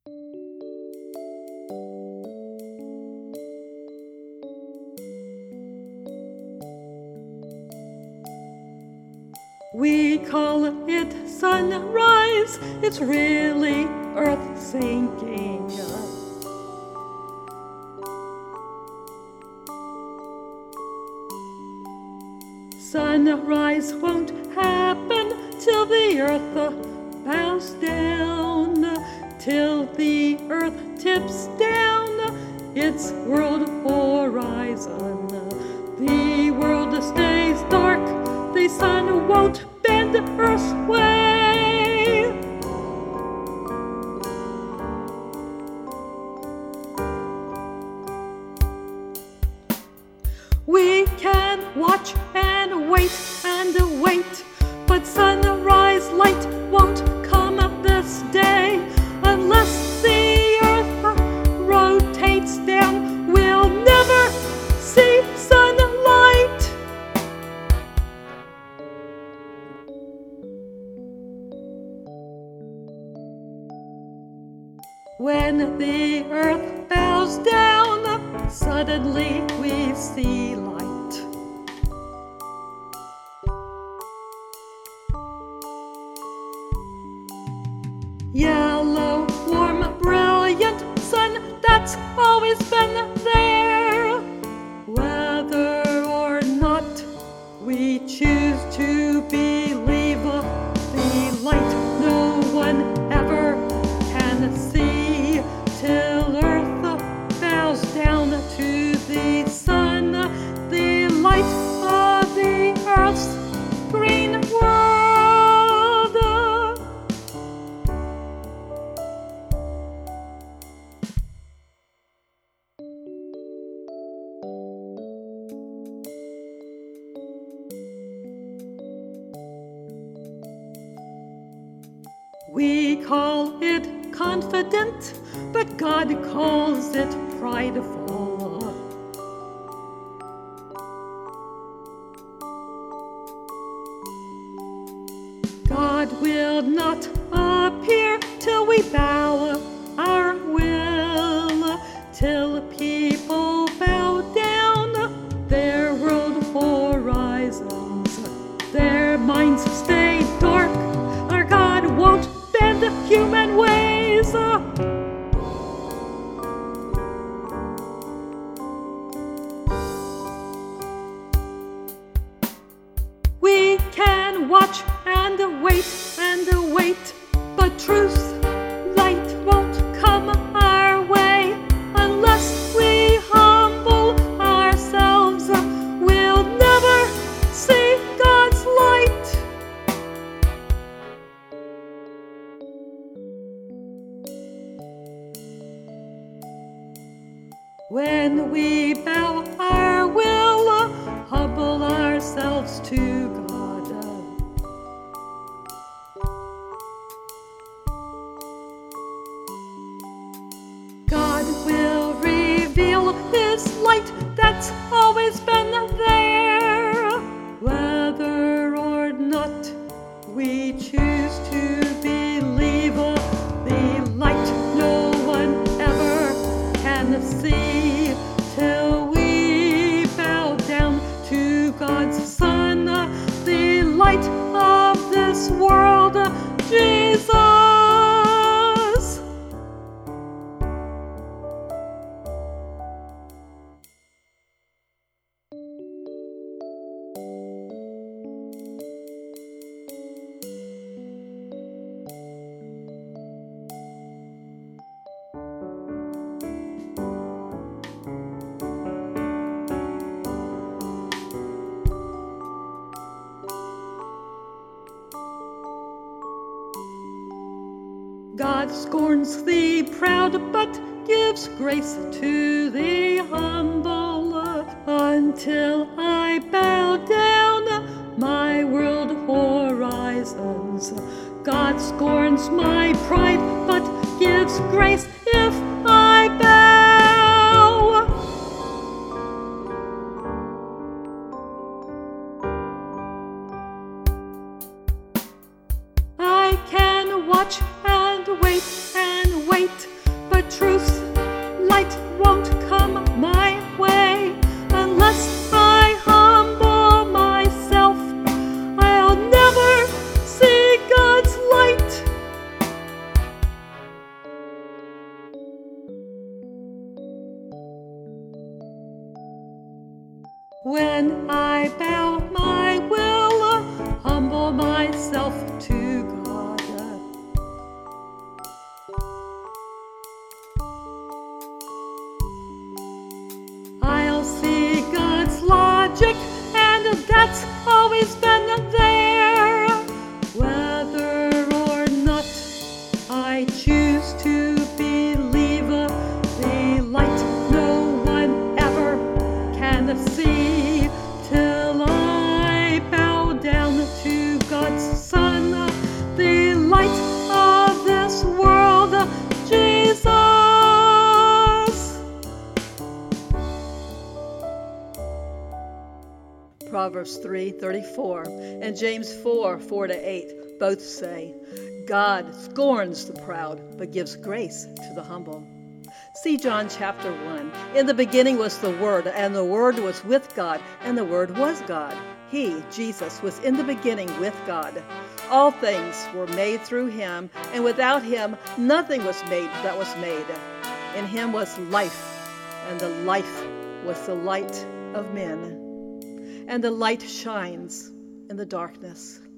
We call it sunrise, it's really earth sinking. Sunrise won't happen till the earth bows down, till the earth tips down its world horizon. The world stays dark, the sun won't bend Earth's way. We can watch and wait, but sunrise light won't come this day unless the earth rotates down. We'll never see sunlight. When the earth bows down, suddenly we see light. Yellow, warm, brilliant sun that's always been there. Whether or not we choose to believe the light, no one ever can see till earth bows down to the sun, the light of the earth's green world. We call it confident, but God calls it prideful. God will not appear till we bow our will, till people bow down their world horizons, their minds stay dark. Our God won't bend human ways. We can watch and wait, but truth's light won't come our way unless we humble ourselves. We'll never see God's light. When we bow our will, humble ourselves to God. God will reveal His light that's always been there. Whether or not we choose to believe the light, no one ever can see till we bow down to God's Son, the light of this world, Jesus. God scorns the proud, but gives grace to the humble. Until I bow down my world horizons, God scorns my pride, but gives grace if I bow. I can watch and wait, When I bow my will, humble myself to God. I'll see God's logic, and that's always been there. Whether or not I choose to believe the light no one ever can see, till I bow down to God's Son, the light of this world, Jesus. Proverbs 3:34 and James 4:4-8 both say, God scorns the proud, but gives grace to the humble. See John chapter 1. In the beginning was the Word, and the Word was with God, and the Word was God. He, Jesus, was in the beginning with God. All things were made through him, and without him nothing was made that was made. In him was life, and the life was the light of men. And the light shines in the darkness,